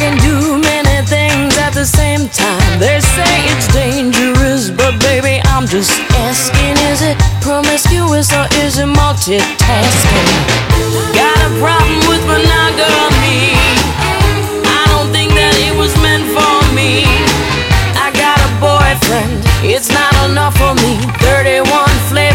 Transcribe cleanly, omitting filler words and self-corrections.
can do many things at the same time. They say it's dangerous, but baby, I'm just asking, is it promiscuous or is it multitasking? Got a problem with monogamy?